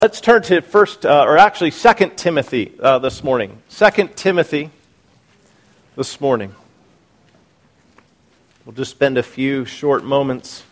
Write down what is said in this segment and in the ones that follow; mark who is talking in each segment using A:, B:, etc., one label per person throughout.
A: Let's turn to Second Timothy this morning. 2 Timothy this morning. We'll just spend a few short moments.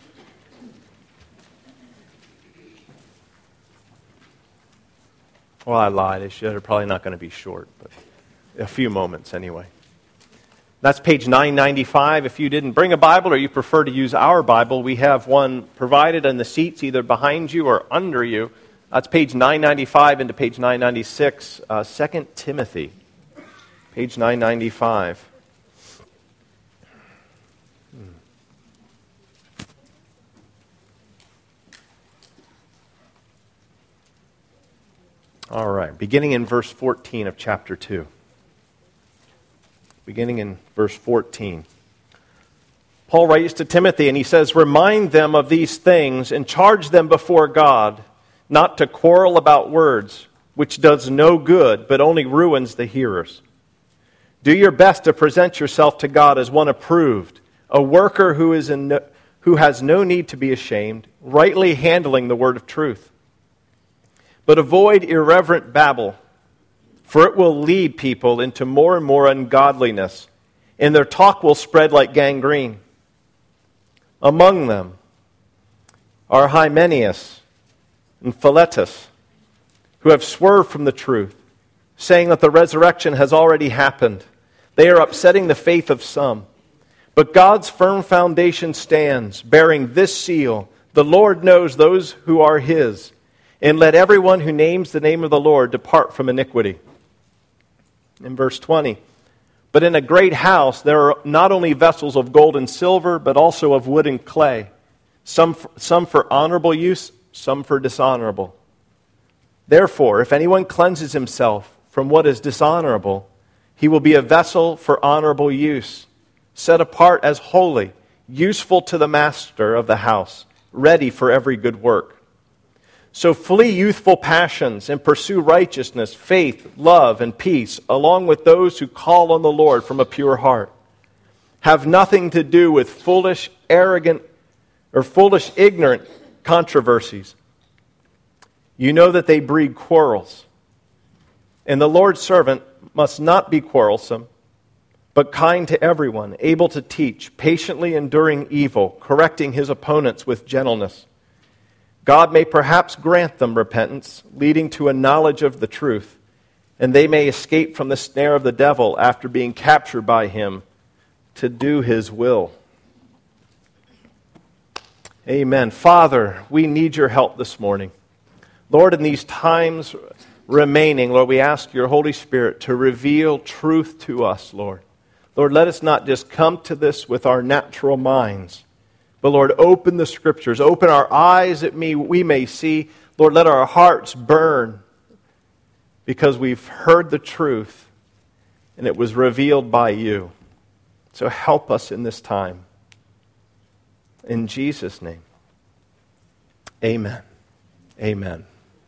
A: Well, I lied. They're probably not going to be short, but a few moments anyway. That's page 995. If you didn't bring a Bible or you prefer to use our Bible, we have one provided in the seats either behind you or under you. That's page 995 into page 996, 2 Timothy, page 995. All right, beginning in verse 14 of chapter 2. Beginning in verse 14. Paul writes to Timothy and he says, "Remind them of these things and charge them before God, not to quarrel about words, which does no good, but only ruins the hearers. Do your best to present yourself to God as one approved, a worker who has no need to be ashamed, rightly handling the word of truth. But avoid irreverent babble, for it will lead people into more and more ungodliness, and their talk will spread like gangrene. Among them are Hymenaeus and Philetus, who have swerved from the truth, saying that the resurrection has already happened. They are upsetting the faith of some. But God's firm foundation stands, bearing this seal: the Lord knows those who are His, and let everyone who names the name of the Lord depart from iniquity." In verse 20, "But in a great house there are not only vessels of gold and silver, but also of wood and clay, some for honorable use, some for dishonorable. Therefore, if anyone cleanses himself from what is dishonorable, he will be a vessel for honorable use, set apart as holy, useful to the master of the house, ready for every good work. So flee youthful passions and pursue righteousness, faith, love, and peace, along with those who call on the Lord from a pure heart. Have nothing to do with foolish, ignorant controversies. You know that they breed quarrels. And the Lord's servant must not be quarrelsome, but kind to everyone, able to teach, patiently enduring evil, correcting his opponents with gentleness. God may perhaps grant them repentance, leading to a knowledge of the truth, and they may escape from the snare of the devil after being captured by him to do his will." Amen. Father, we need your help this morning. Lord, in these times remaining, Lord, we ask your Holy Spirit to reveal truth to us, Lord. Lord, let us not just come to this with our natural minds, but Lord, open the Scriptures, open our eyes that we may see. Lord, let our hearts burn because we've heard the truth and it was revealed by you. So help us in this time. In Jesus' name, amen. Amen.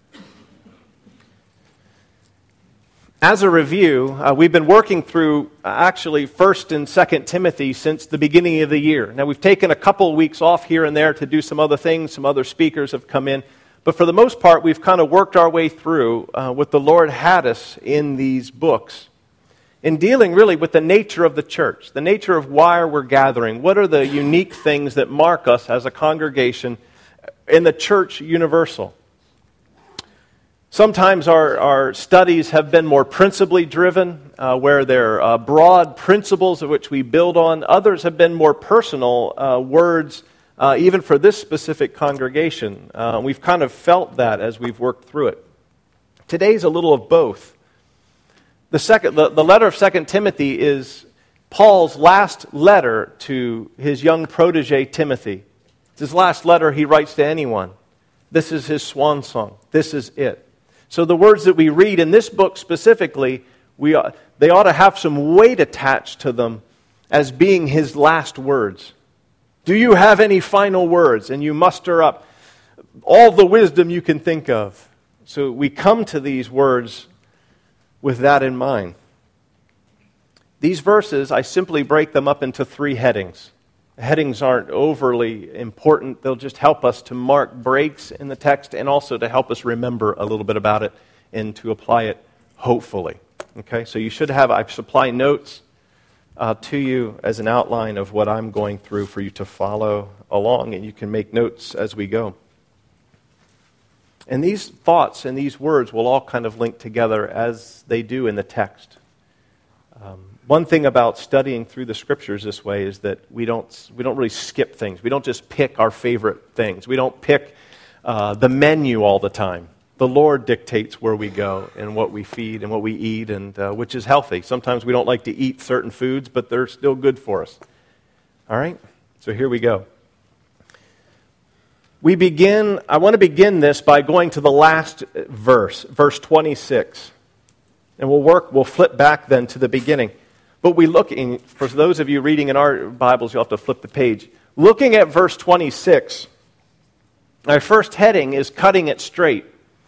A: As a review, we've been working through actually 1 and 2 Timothy since the beginning of the year. Now, we've taken a couple of weeks off here and there to do some other things. Some other speakers have come in. But for the most part, we've kind of worked our way through what the Lord had us in these books, in dealing really with the nature of the church, the nature of why we're gathering. What are the unique things that mark us as a congregation in the church universal? Sometimes our studies have been more principally driven, where they're broad principles of which we build on. Others have been more personal words, even for this specific congregation. We've kind of felt that as we've worked through it. Today's a little of both. The letter of 2 Timothy is Paul's last letter to his young protege Timothy. It's his last letter he writes to anyone. This is his swan song. This is it. So the words that we read in this book specifically, they ought to have some weight attached to them as being his last words. Do you have any final words? And you muster up all the wisdom you can think of. So we come to these words with that in mind. These verses, I simply break them up into three headings. Headings aren't overly important. They'll just help us to mark breaks in the text and also to help us remember a little bit about it and to apply it hopefully. Okay, so you should have, I supply notes to you as an outline of what I'm going through for you to follow along, and you can make notes as we go. And these thoughts and these words will all kind of link together as they do in the text. One thing about studying through the Scriptures this way is that we don't really skip things. We don't just pick our favorite things. We don't pick the menu all the time. The Lord dictates where we go and what we feed and what we eat, and which is healthy. Sometimes we don't like to eat certain foods, but they're still good for us. All right? So here we go. I want to begin this by going to the last verse 26. And we'll flip back then to the beginning. But for those of you reading in our Bibles, you'll have to flip the page. Looking at verse 26, our first heading is cutting it straight.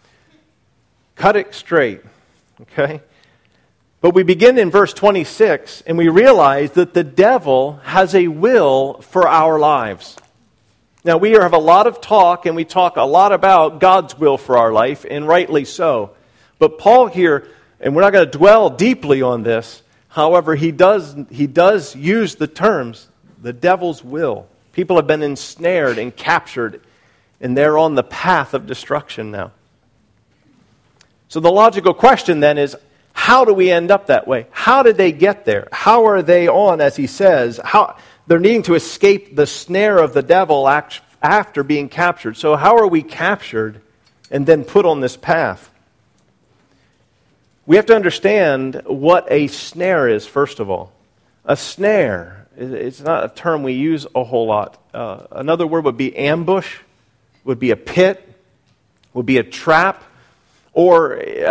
A: Cut it straight, okay? But we begin in verse 26, and we realize that the devil has a will for our lives. Now, we have a lot of talk, and we talk a lot about God's will for our life, and rightly so. But Paul here, and we're not going to dwell deeply on this, however, he does use the terms, the devil's will. People have been ensnared and captured, and they're on the path of destruction now. So the logical question then is, how do we end up that way? How did they get there? How are they on, as he says, they're needing to escape the snare of the devil after being captured. So how are we captured and then put on this path? We have to understand what a snare is, first of all. A snare, it's not a term we use a whole lot. Another word would be ambush, would be a pit, would be a trap, or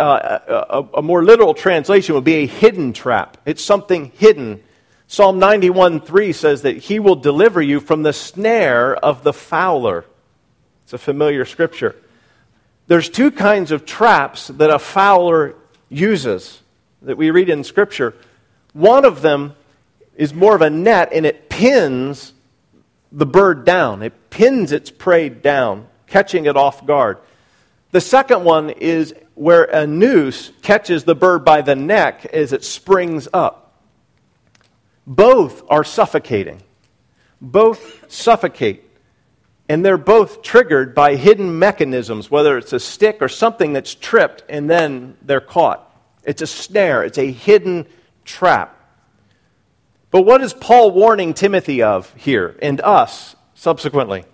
A: a more literal translation would be a hidden trap. It's something hidden. Psalm 91:3 says that he will deliver you from the snare of the fowler. It's a familiar scripture. There's two kinds of traps that a fowler uses that we read in Scripture. One of them is more of a net, and it pins the bird down. It pins its prey down, catching it off guard. The second one is where a noose catches the bird by the neck as it springs up. Both are suffocating. Both suffocate. And they're both triggered by hidden mechanisms, whether it's a stick or something that's tripped and then they're caught. It's a snare. It's a hidden trap. But what is Paul warning Timothy of here and us subsequently?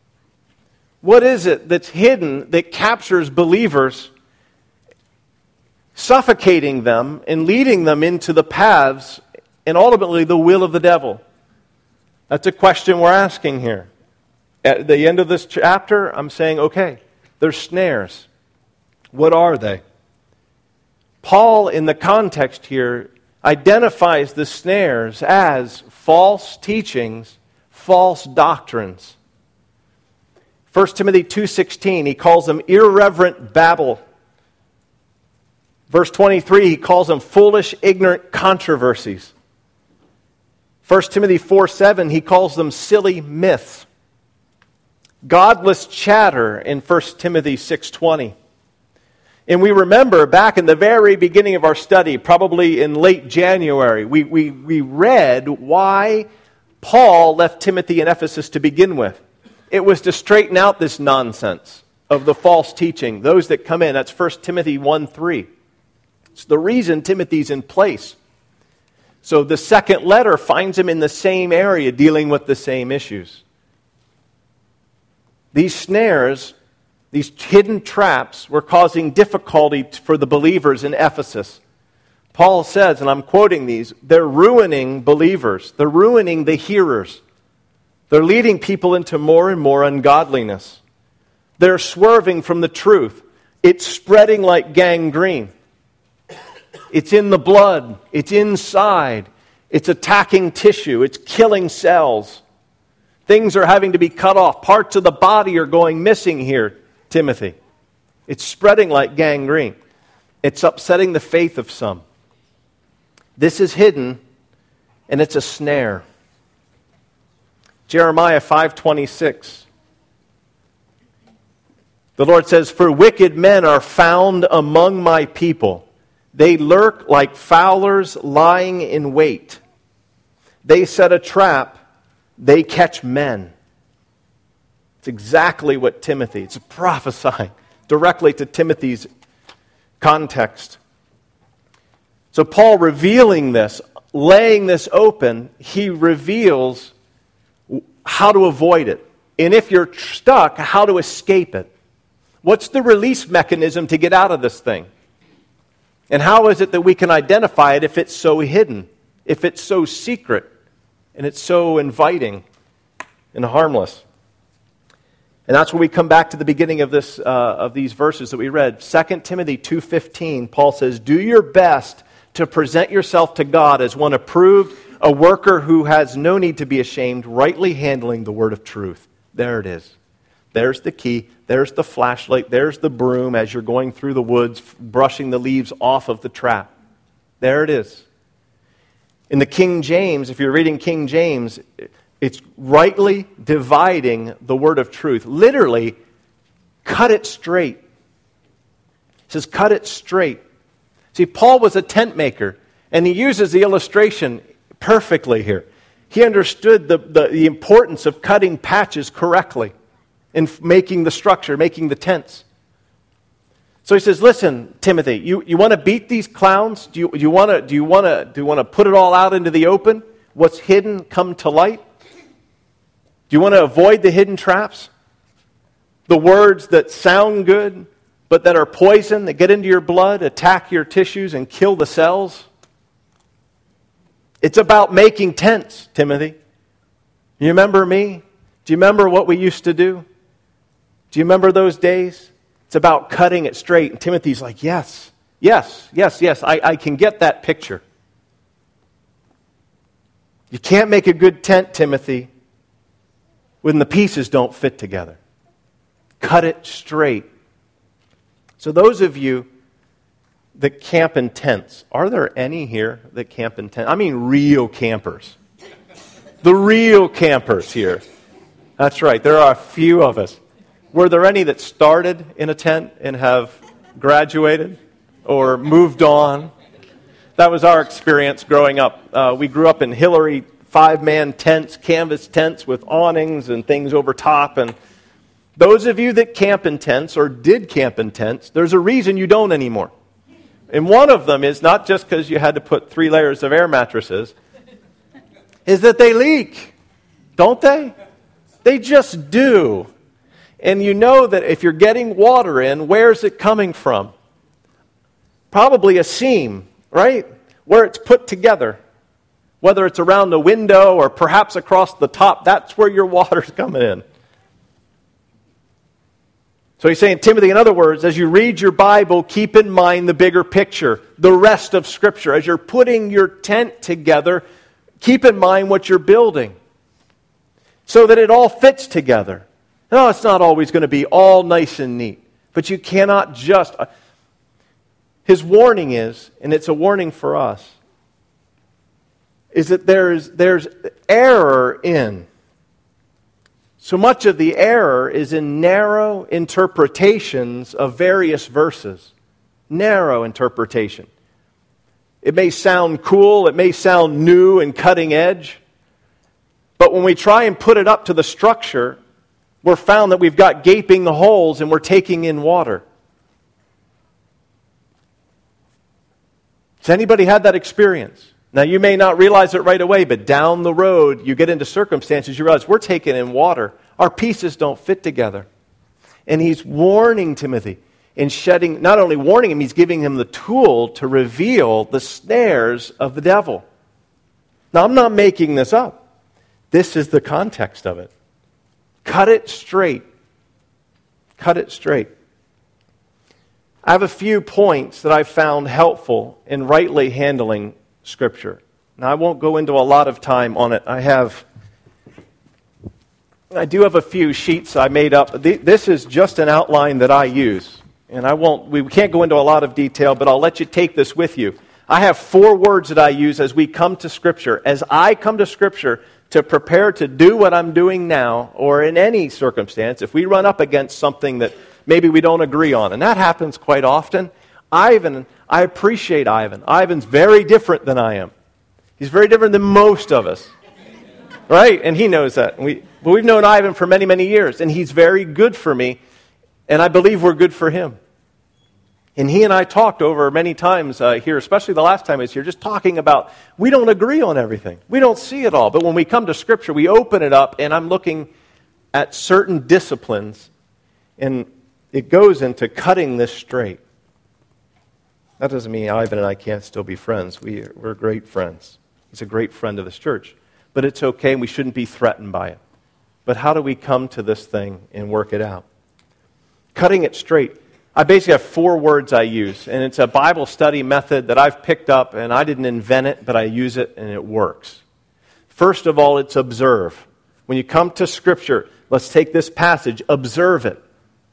A: What is it that's hidden that captures believers, suffocating them and leading them into the paths and ultimately the will of the devil? That's a question we're asking here. At the end of this chapter, I'm saying, okay, there's snares. What are they? Paul, in the context here, identifies the snares as false teachings, false doctrines. 1 Timothy 2:16, he calls them irreverent babble. Verse 23, he calls them foolish, ignorant controversies. 1 Timothy 4:7, he calls them silly myths. Godless chatter in 1 Timothy 6:20. And we remember back in the very beginning of our study, probably in late January, we read why Paul left Timothy in Ephesus to begin with. It was to straighten out this nonsense of the false teaching, those that come in. That's 1 Timothy 1:3. It's the reason Timothy's in place. So the second letter finds him in the same area, dealing with the same issues. These snares, these hidden traps, were causing difficulty for the believers in Ephesus. Paul says, and I'm quoting these, they're ruining believers. They're ruining the hearers. They're leading people into more and more ungodliness. They're swerving from the truth. It's spreading like gangrene. It's in the blood. It's inside. It's attacking tissue. It's killing cells. Things are having to be cut off. Parts of the body are going missing here, Timothy. It's spreading like gangrene. It's upsetting the faith of some. This is hidden, and it's a snare. Jeremiah 5:26. The Lord says, "For wicked men are found among my people. They lurk like fowlers lying in wait. They set a trap, they catch men." It's exactly what Timothy, it's prophesying directly to Timothy's context. So Paul revealing this, laying this open, he reveals how to avoid it. And if you're stuck, how to escape it. What's the release mechanism to get out of this thing? And how is it that we can identify it if it's so hidden, if it's so secret, and it's so inviting and harmless? And that's when we come back to the beginning of this of these verses that we read. 2 Timothy 2:15, Paul says, "Do your best to present yourself to God as one approved, a worker who has no need to be ashamed, rightly handling the word of truth." There it is. There's the key. There's the flashlight. There's the broom as you're going through the woods, brushing the leaves off of the trap. There it is. In the King James, if you're reading King James, it's rightly dividing the word of truth. Literally, cut it straight. It says, cut it straight. See, Paul was a tent maker, and he uses the illustration perfectly here. He understood the importance of cutting patches correctly in making the structure, making the tents. So he says, "Listen, Timothy, you want to beat these clowns? Do you want to put it all out into the open? What's hidden come to light? Do you want to avoid the hidden traps? The words that sound good, but that are poison, that get into your blood, attack your tissues, and kill the cells? It's about making tents, Timothy. You remember me? Do you remember what we used to do? Do you remember those days? It's about cutting it straight." And Timothy's like, yes, I can get that picture. You can't make a good tent, Timothy, when the pieces don't fit together. Cut it straight. So those of you that camp in tents, are there any here that camp in tents? I mean real campers. The real campers here. That's right, there are a few of us. Were there any that started in a tent and have graduated or moved on? That was our experience growing up. We grew up in Hillary 5-man tents, canvas tents with awnings and things over top. And those of you that camp in tents or did camp in tents, there's a reason you don't anymore. And one of them is not just because you had to put 3 layers of air mattresses, is that they leak, don't they? They just do. And you know that if you're getting water in, where's it coming from? Probably a seam, right? Where it's put together. Whether it's around the window or perhaps across the top, that's where your water's coming in. So he's saying, Timothy, in other words, as you read your Bible, keep in mind the bigger picture, the rest of Scripture. As you're putting your tent together, keep in mind what you're building so that it all fits together. No, it's not always going to be all nice and neat, but you cannot just... His warning is, and it's a warning for us, is that there's error in. So much of the error is in narrow interpretations of various verses. Narrow interpretation. It may sound cool, it may sound new and cutting edge, but when we try and put it up to the structure, we're found that we've got gaping holes and we're taking in water. Has anybody had that experience? Now, you may not realize it right away, but down the road, you get into circumstances, you realize we're taking in water. Our pieces don't fit together. And he's warning Timothy in shedding, not only warning him, he's giving him the tool to reveal the snares of the devil. Now, I'm not making this up. This is the context of it. Cut it straight. Cut it straight. I have a few points that I've found helpful in rightly handling Scripture. Now, I won't go into a lot of time on it. I do have a few sheets I made up. This is just an outline that I use. And we can't go into a lot of detail, but I'll let you take this with you. I have 4 words that I use as we come to Scripture. As I come to Scripture to prepare to do what I'm doing now, or in any circumstance, if we run up against something that maybe we don't agree on, and that happens quite often. I appreciate Ivan. Ivan's very different than I am. He's very different than most of us. Right? And he knows that. But we've known Ivan for many, many years, and he's very good for me, and I believe we're good for him. And he and I talked over many times here, especially the last time I was here, just talking about we don't agree on everything. We don't see it all. But when we come to Scripture, we open it up, and I'm looking at certain disciplines, and it goes into cutting this straight. That doesn't mean Ivan and I can't still be friends. We're great friends. He's a great friend of this church. But it's okay, and we shouldn't be threatened by it. But how do we come to this thing and work it out? Cutting it straight. I basically have 4 words I use, and it's a Bible study method that I've picked up, and I didn't invent it, but I use it, and it works. First of all, it's observe. When you come to Scripture, let's take this passage, observe it.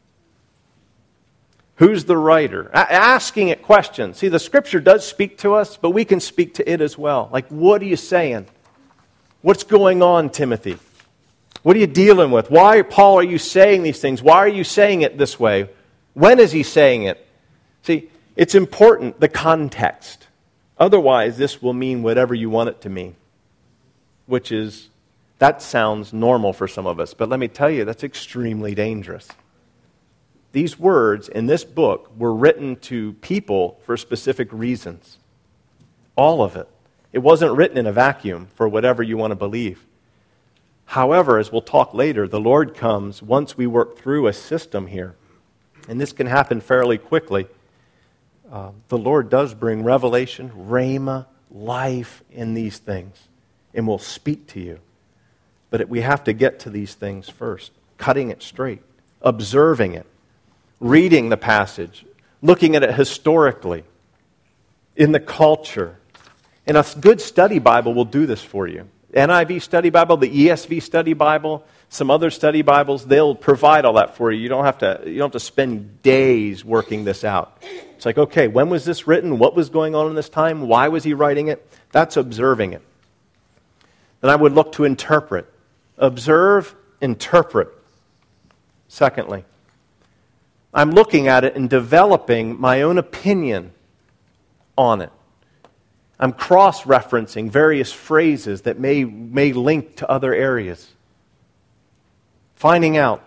A: Who's the writer? Asking it questions. See, the Scripture does speak to us, but we can speak to it as well. Like, what are you saying? What's going on, Timothy? What are you dealing with? Why, Paul, are you saying these things? Why are you saying it this way? When is he saying it? See, it's important, the context. Otherwise, this will mean whatever you want it to mean, which is, that sounds normal for some of us. But let me tell you, that's extremely dangerous. These words in this book were written to people for specific reasons. All of it. It wasn't written in a vacuum for whatever you want to believe. However, as we'll talk later, the Lord comes once we work through a system here. And this can happen fairly quickly. The Lord does bring revelation, rhema, life in these things. And will speak to you. But we have to get to these things first. Cutting it straight. Observing it. Reading the passage. Looking at it historically. In the culture. And a good study Bible will do this for you. NIV study Bible, the ESV study Bible, some other study Bibles, they'll provide all that for you. You don't have to spend days working this out. It's like, okay, when was this written? What was going on in this time? Why was he writing it? That's observing it. Then I would look to interpret. Observe, interpret. Secondly, I'm looking at it and developing my own opinion on it. I'm cross-referencing various phrases that may link to other areas. Finding out,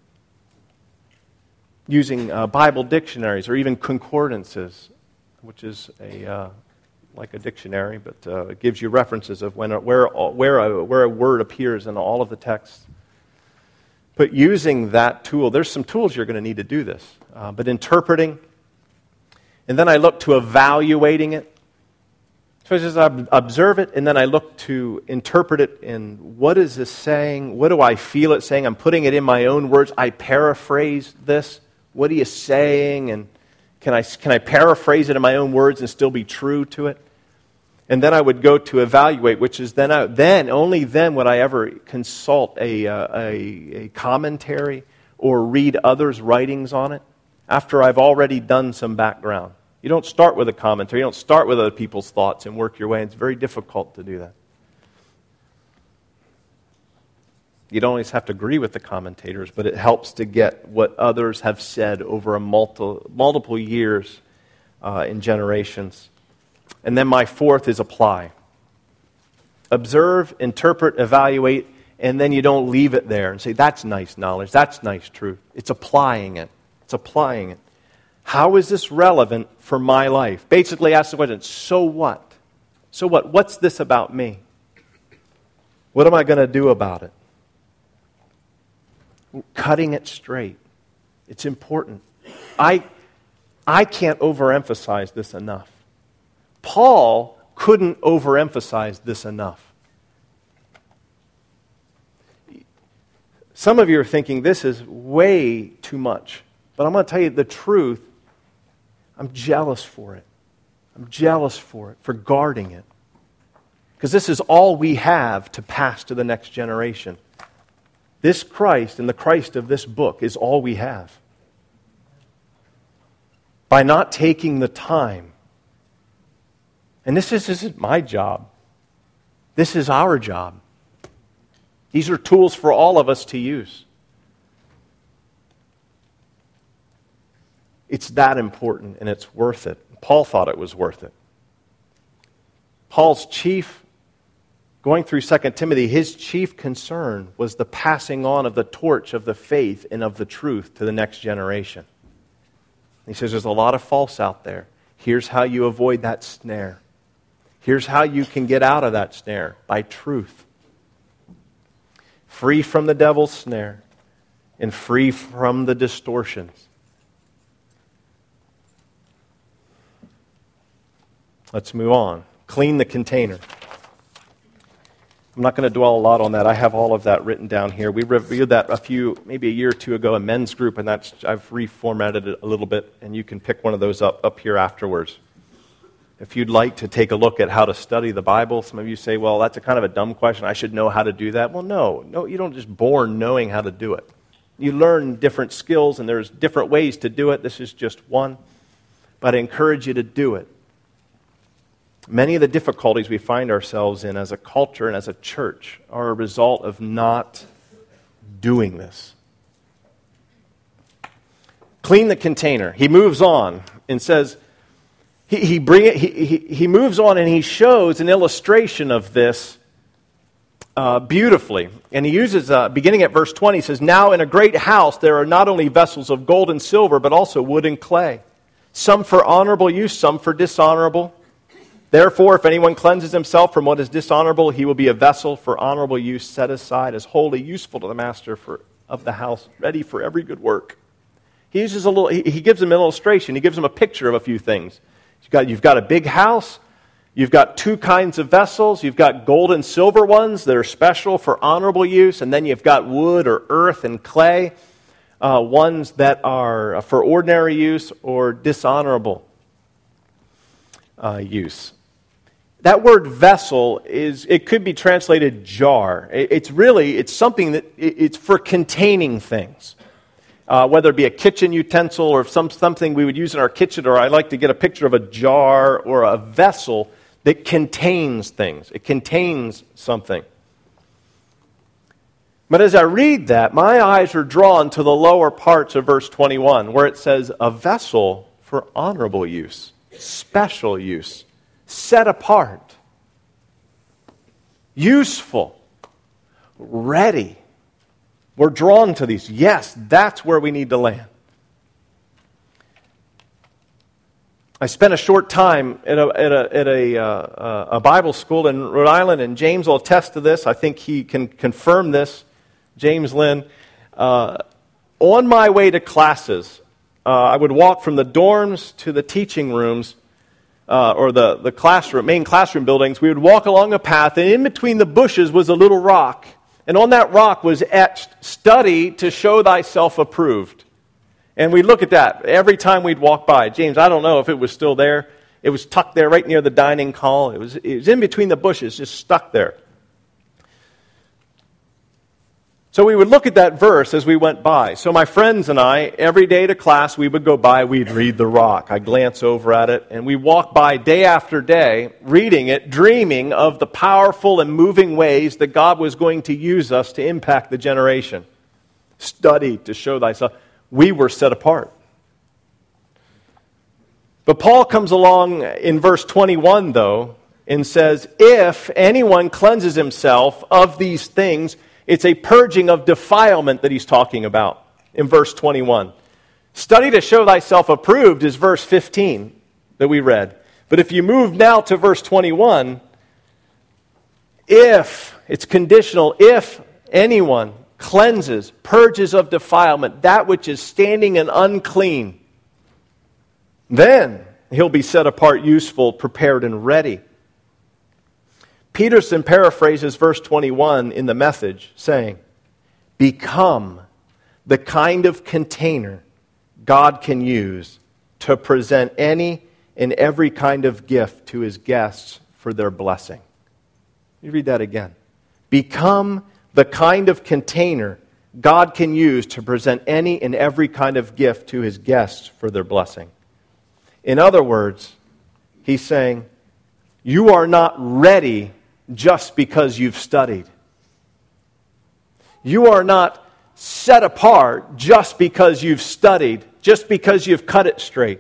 A: using Bible dictionaries or even concordances, which is like a dictionary, but it gives you references of where a word appears in all of the texts. But using that tool, there's some tools you're going to need to do this. But interpreting, and then I look to evaluating it. So I just observe it, and then I look to interpret it in what is this saying? What do I feel it saying? I'm putting it in my own words. I paraphrase this. What are you saying? And can I paraphrase it in my own words and still be true to it? And then I would go to evaluate, which is only then would I ever consult a commentary or read others' writings on it after I've already done some background. You don't start with a commentary. You don't start with other people's thoughts and work your way. It's very difficult to do that. You don't always have to agree with the commentators, but it helps to get what others have said over a multiple years in generations. And then my fourth is apply. Observe, interpret, evaluate, and then you don't leave it there and say, that's nice knowledge, that's nice truth. It's applying it. It's applying it. How is this relevant for my life? Basically ask the question, so what? So what? What's this about me? What am I going to do about it? Cutting it straight. It's important. I can't overemphasize this enough. Paul couldn't overemphasize this enough. Some of you are thinking this is way too much. But I'm going to tell you the truth. I'm jealous for it. I'm jealous for it, for guarding it. Because this is all we have to pass to the next generation. This Christ and the Christ of this book is all we have. By not taking the time. And this isn't my job. This is our job. These are tools for all of us to use. It's that important, and it's worth it. Paul thought it was worth it. Paul's going through 2 Timothy, his chief concern was the passing on of the torch of the faith and of the truth to the next generation. He says there's a lot of false out there. Here's how you avoid that snare. Here's how you can get out of that snare, by truth. Free from the devil's snare and free from the distortions. Let's move on. Clean the container. I'm not going to dwell a lot on that. I have all of that written down here. We reviewed that maybe a year or two ago in men's group, and I've reformatted it a little bit, and you can pick one of those up here afterwards. If you'd like to take a look at how to study the Bible, some of you say, well, that's a kind of a dumb question. I should know how to do that. Well, no, you don't just born knowing how to do it. You learn different skills, and there's different ways to do it. This is just one. But I encourage you to do it. Many of the difficulties we find ourselves in as a culture and as a church are a result of not doing this. Clean the container. He moves on and says, he moves on and he shows an illustration of this beautifully. And he uses, beginning at verse 20, he says, now in a great house there are not only vessels of gold and silver, but also wood and clay. Some for honorable use, some for dishonorable. Therefore, if anyone cleanses himself from what is dishonorable, he will be a vessel for honorable use, set aside as holy, useful to the master of the house, ready for every good work. He gives them an illustration. He gives them a picture of a few things. You've got a big house. You've got two kinds of vessels. You've got gold and silver ones that are special for honorable use, and then you've got wood or earth and clay, ones that are for ordinary use or dishonorable use. That word vessel it could be translated jar. It's something that it's for containing things. Whether it be a kitchen utensil or something we would use in our kitchen, or I like to get a picture of a jar or a vessel that contains things. It contains something. But as I read that, my eyes are drawn to the lower parts of verse 21, where it says, a vessel for honorable use, special use, set apart, useful, ready. We're drawn to these. Yes, that's where we need to land. I spent a short time at a Bible school in Rhode Island, and James will attest to this. I think he can confirm this, James Lynn. On my way to classes, I would walk from the dorms to the teaching rooms, or the main classroom buildings. We would walk along a path, and in between the bushes was a little rock. And on that rock was etched, study to show thyself approved. And we'd look at that every time we'd walk by. James, I don't know if it was still there. It was tucked there right near the dining hall. It was in between the bushes, just stuck there. So we would look at that verse as we went by. So my friends and I, every day to class, we would go by, we'd read the rock. I'd glance over at it, and we walk by day after day, reading it, dreaming of the powerful and moving ways that God was going to use us to impact the generation. Study to show thyself. We were set apart. But Paul comes along in verse 21, though, and says, if anyone cleanses himself of these things, it's a purging of defilement that he's talking about in verse 21. Study to show thyself approved is verse 15 that we read. But if you move now to verse 21, it's conditional, if anyone cleanses, purges of defilement, that which is standing and unclean, then he'll be set apart, useful, prepared, and ready. Peterson paraphrases verse 21 in the Message, saying, become the kind of container God can use to present any and every kind of gift to his guests for their blessing. You read that again. Become the kind of container God can use to present any and every kind of gift to his guests for their blessing. In other words, he's saying, you are not ready just because you've studied. You are not set apart just because you've studied, just because you've cut it straight.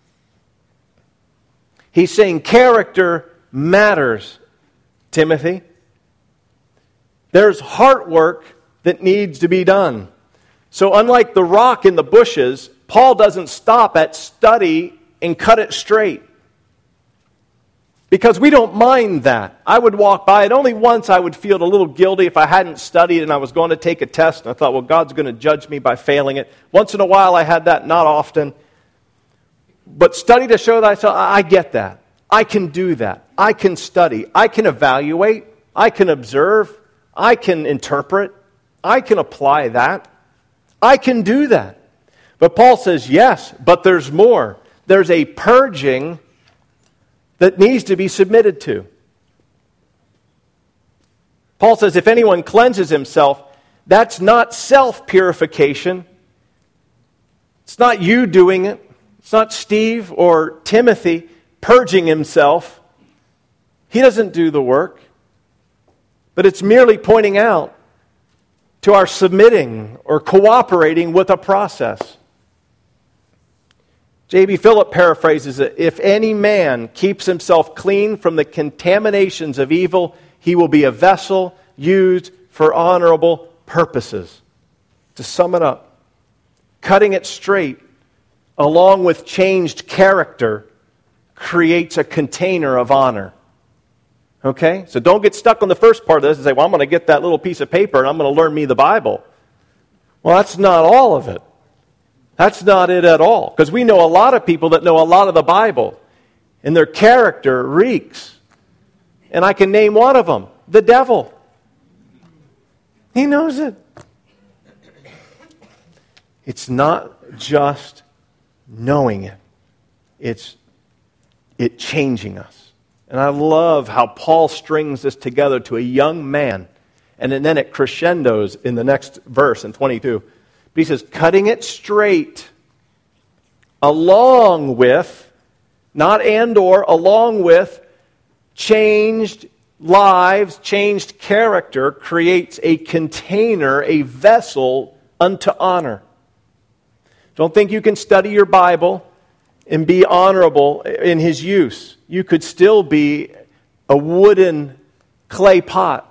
A: He's saying character matters, Timothy. There's heart work that needs to be done. So unlike the rock in the bushes, Paul doesn't stop at study and cut it straight. Because we don't mind that. I would walk by it. Only once I would feel a little guilty if I hadn't studied and I was going to take a test. And I thought, well, God's going to judge me by failing it. Once in a while I had that, not often. But study to show thyself, I get that. I can do that. I can study. I can evaluate. I can observe. I can interpret. I can apply that. I can do that. But Paul says, yes, but there's more. There's a purging that needs to be submitted to. Paul says if anyone cleanses himself, that's not self-purification. It's not you doing it. It's not Steve or Timothy purging himself. He doesn't do the work. But it's merely pointing out to our submitting or cooperating with a process. J.B. Philip paraphrases it, if any man keeps himself clean from the contaminations of evil, he will be a vessel used for honorable purposes. To sum it up, cutting it straight, along with changed character, creates a container of honor. Okay? So don't get stuck on the first part of this and say, well, I'm going to get that little piece of paper and I'm going to learn me the Bible. Well, that's not all of it. That's not it at all. Because we know a lot of people that know a lot of the Bible. And their character reeks. And I can name one of them. The devil. He knows it. It's not just knowing it. It's it changing us. And I love how Paul strings this together to a young man. And then it crescendos in the next verse in 22. But he says, cutting it straight, along with, not and or, along with changed lives, changed character, creates a container, a vessel unto honor. Don't think you can study your Bible and be honorable in his use. You could still be a wooden clay pot.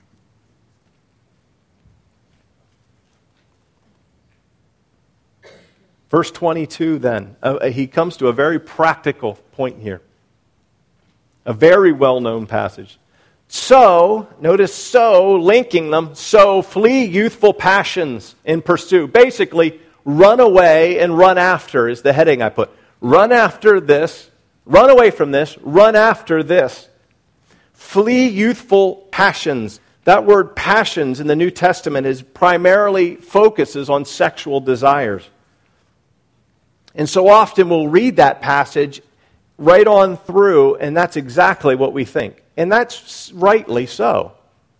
A: Verse 22 then, he comes to a very practical point here. A very well-known passage. So, notice so, linking them, so flee youthful passions and pursue. Basically, run away and run after is the heading I put. Run after this, run away from this, run after this. Flee youthful passions. That word passions in the New Testament is primarily focuses on sexual desires. And so often we'll read that passage right on through, and that's exactly what we think. And that's rightly so.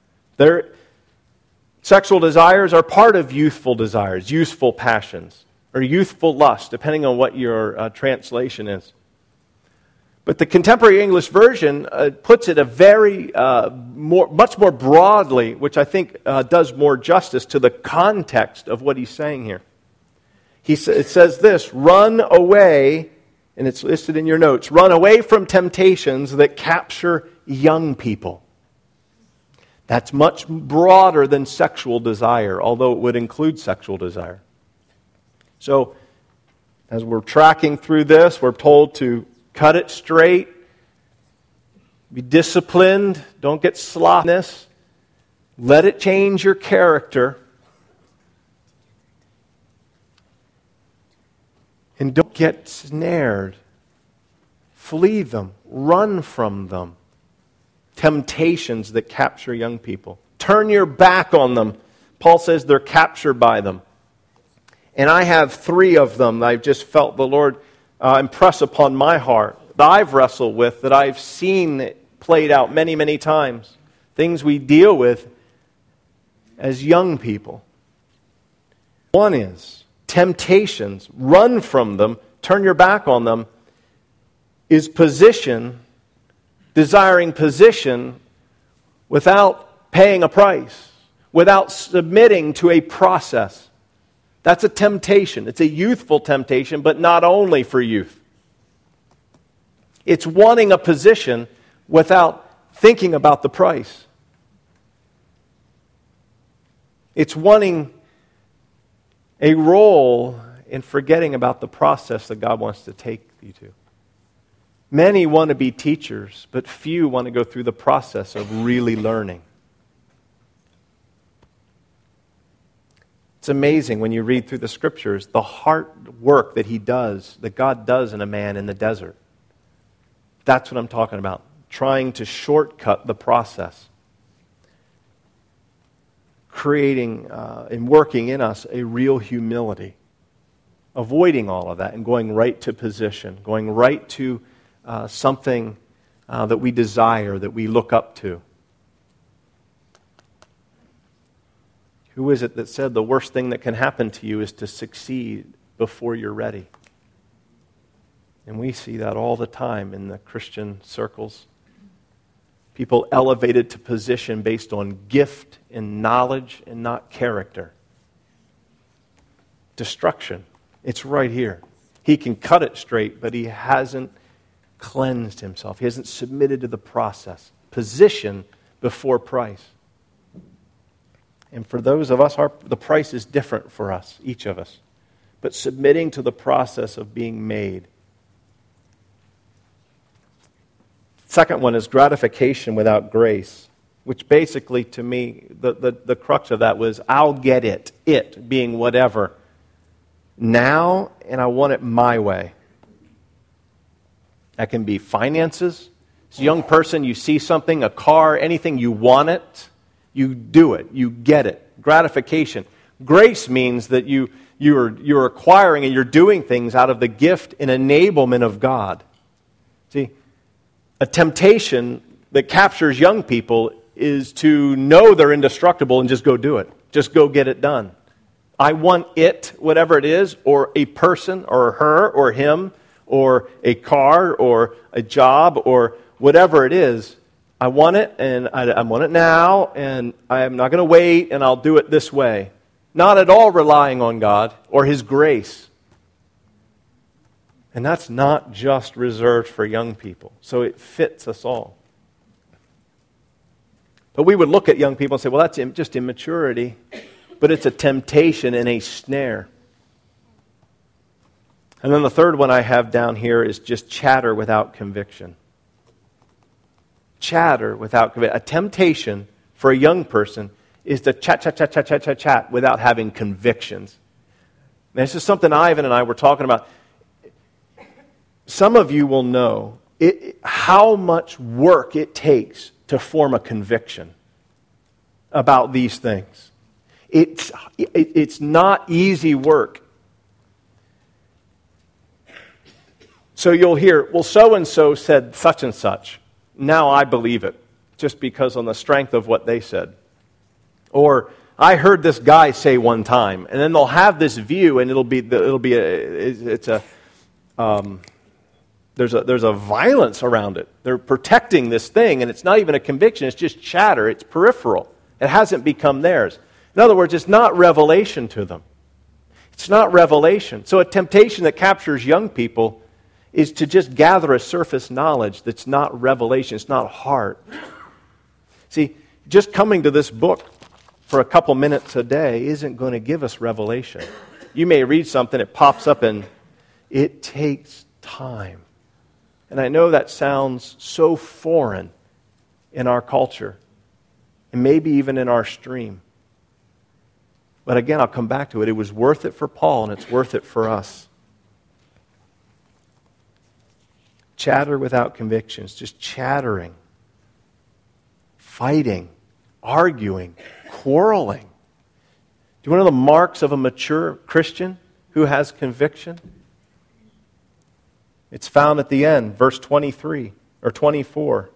A: Sexual desires are part of youthful desires, youthful passions, or youthful lust, depending on what your translation is. But the contemporary English version puts it much more broadly, which I think does more justice to the context of what he's saying here. It says this, run away, and it's listed in your notes, run away from temptations that capture young people. That's much broader than sexual desire, although it would include sexual desire. So, as we're tracking through this, we're told to cut it straight, be disciplined, don't get sloppiness, let it change your character, and don't get snared. Flee them. Run from them. Temptations that capture young people. Turn your back on them. Paul says they're captured by them. And I have 3 of them that I've just felt the Lord impress upon my heart, that I've wrestled with, that I've seen played out many, many times. Things we deal with as young people. One is temptations, run from them, turn your back on them, is position, desiring position without paying a price, without submitting to a process. That's a temptation. It's a youthful temptation, but not only for youth. It's wanting a position without thinking about the price. It's wanting a role and forgetting about the process that God wants to take you to. Many want to be teachers, but few want to go through the process of really learning. It's amazing when you read through the Scriptures, the hard work that God does in a man in the desert. That's what I'm talking about. Trying to shortcut the process. Creating and working in us a real humility. Avoiding all of that and going right to position. Going right to something that we desire, that we look up to. Who is it that said the worst thing that can happen to you is to succeed before you're ready? And we see that all the time in the Christian circles. People elevated to position based on gift and knowledge and not character. Destruction. It's right here. He can cut it straight, but he hasn't cleansed himself. He hasn't submitted to the process. Position before price. And for those of us, the price is different for us, each of us. But submitting to the process of being made. Second one is gratification without grace, which basically, to me, the crux of that was, I'll get it being whatever, now, and I want it my way. That can be finances. As a young person, you see something, a car, anything, you want it, you do it, you get it. Gratification. Grace means that you're acquiring and you're doing things out of the gift and enablement of God. See, a temptation that captures young people is to know they're indestructible and just go do it. Just go get it done. I want it, whatever it is, or a person, or her, or him, or a car, or a job, or whatever it is. I want it, and I want it now, and I'm not going to wait, and I'll do it this way. Not at all relying on God or His grace. And that's not just reserved for young people. So it fits us all. But we would look at young people and say, well, that's just immaturity. But it's a temptation and a snare. And then the third one I have down here is just chatter without conviction. Chatter without conviction. A temptation for a young person is to chat without having convictions. And this is something Ivan and I were talking about. Some of you will know how much work it takes to form a conviction about these things. It's not easy work. So you'll hear, well, so-and-so said such and such. Now I believe it, just because on the strength of what they said. Or I heard this guy say one time, and then they'll have this view, and there's a violence around it. They're protecting this thing, and it's not even a conviction. It's just chatter. It's peripheral. It hasn't become theirs. In other words, it's not revelation to them. It's not revelation. So a temptation that captures young people is to just gather a surface knowledge that's not revelation. It's not heart. See, just coming to this book for a couple minutes a day isn't going to give us revelation. You may read something, it pops up, and it takes time. And I know that sounds so foreign in our culture, and maybe even in our stream. But again, I'll come back to it. It was worth it for Paul, and it's worth it for us. Chatter without convictions, just chattering, fighting, arguing, quarreling. Do you want to know the marks of a mature Christian who has conviction? It's found at the end, verse 23 or 24.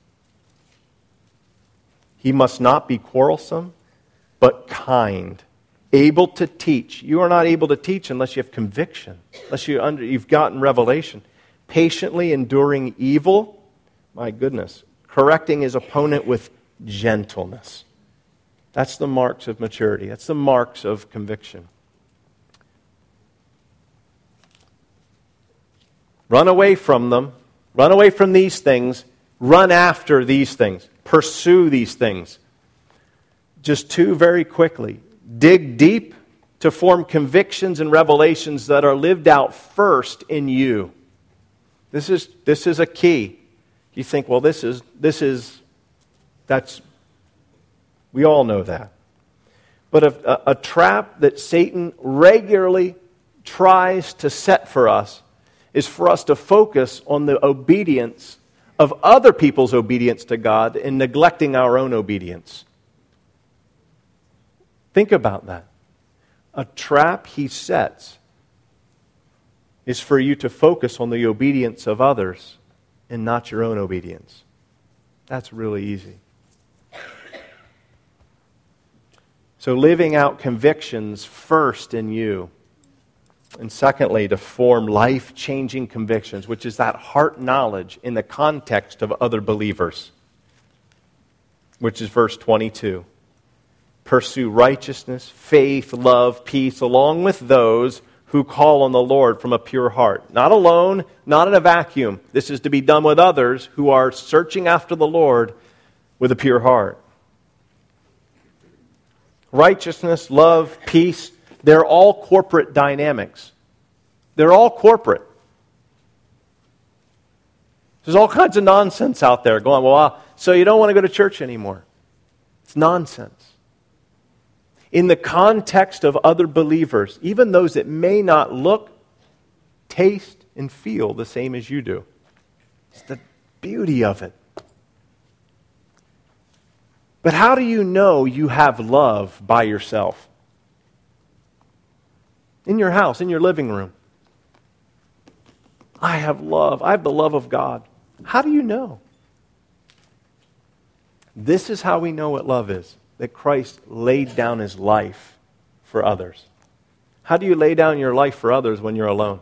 A: He must not be quarrelsome, but kind, able to teach. You are not able to teach unless you have conviction, unless you've gotten revelation. Patiently enduring evil, my goodness, correcting his opponent with gentleness. That's the marks of maturity. That's the marks of conviction. Run away from them. Run away from these things. Run after these things. Pursue these things. Just two very quickly. Dig deep to form convictions and revelations that are lived out first in you. This is a key. You think, well, we all know that. But a trap that Satan regularly tries to set for us is for us to focus on the obedience of other people's obedience to God and neglecting our own obedience. Think about that. A trap he sets is for you to focus on the obedience of others and not your own obedience. That's really easy. So living out convictions first in you. And secondly, to form life-changing convictions, which is that heart knowledge in the context of other believers, which is verse 22. Pursue righteousness, faith, love, peace, along with those who call on the Lord from a pure heart. Not alone, not in a vacuum. This is to be done with others who are searching after the Lord with a pure heart. Righteousness, love, peace, they're all corporate dynamics. They're all corporate. There's all kinds of nonsense out there going, well, so you don't want to go to church anymore. It's nonsense. In the context of other believers, even those that may not look, taste, and feel the same as you do. It's the beauty of it. But how do you know you have love by yourself? In your house, in your living room. I have love. I have the love of God. How do you know? This is how we know what love is. That Christ laid down His life for others. How do you lay down your life for others when you're alone?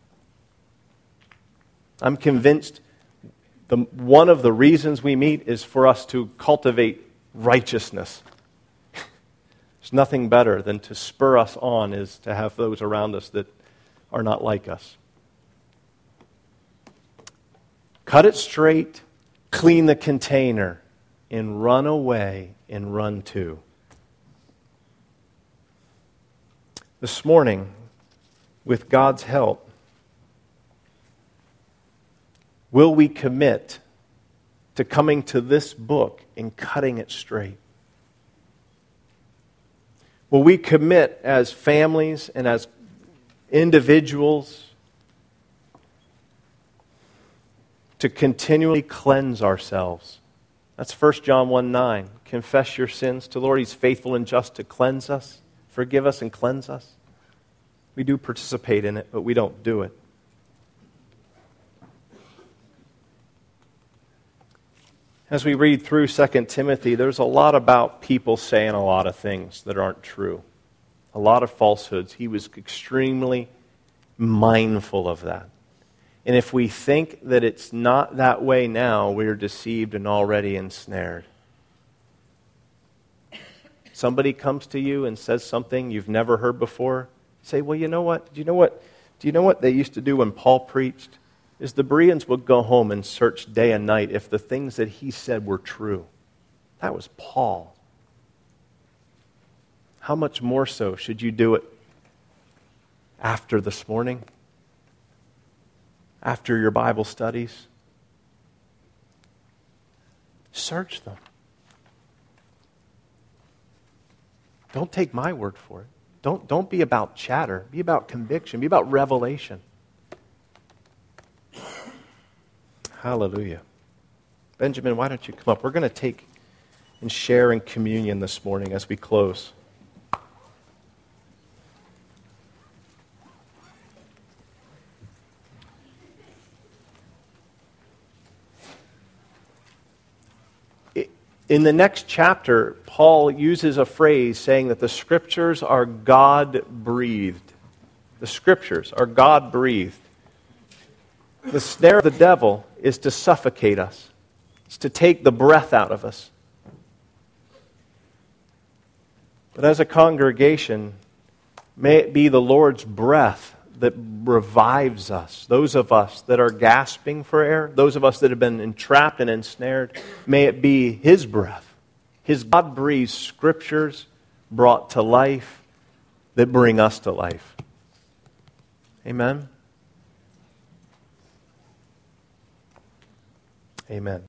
A: I'm convinced one of the reasons we meet is for us to cultivate righteousness. There's nothing better than to spur us on is to have those around us that are not like us. Cut it straight, clean the container, and run away and run to. This morning, with God's help, will we commit to coming to this book and cutting it straight? Will we commit as families and as individuals to continually cleanse ourselves? That's 1 John 1:9. Confess your sins to the Lord. He's faithful and just to cleanse us, forgive us, and cleanse us. We do participate in it, but we don't do it. As we read through 2 Timothy, there's a lot about people saying a lot of things that aren't true. A lot of falsehoods. He was extremely mindful of that. And if we think that it's not that way now, we're deceived and already ensnared. Somebody comes to you and says something you've never heard before. Say, well, you know what? Do you know what they used to do when Paul preached? Is the Bereans would go home and search day and night if the things that he said were true. That was Paul. How much more so should you do it after this morning? After your Bible studies? Search them. Don't take my word for it. Don't be about chatter. Be about conviction. Be about revelation. Hallelujah. Benjamin, why don't you come up? We're going to take and share in communion this morning as we close. In the next chapter, Paul uses a phrase saying that the Scriptures are God-breathed. The Scriptures are God-breathed. The snare of the devil is to suffocate us. It's to take the breath out of us. But as a congregation, may it be the Lord's breath that revives us. Those of us that are gasping for air, those of us that have been entrapped and ensnared, may it be His breath, His God-breathed Scriptures brought to life that bring us to life. Amen? Amen.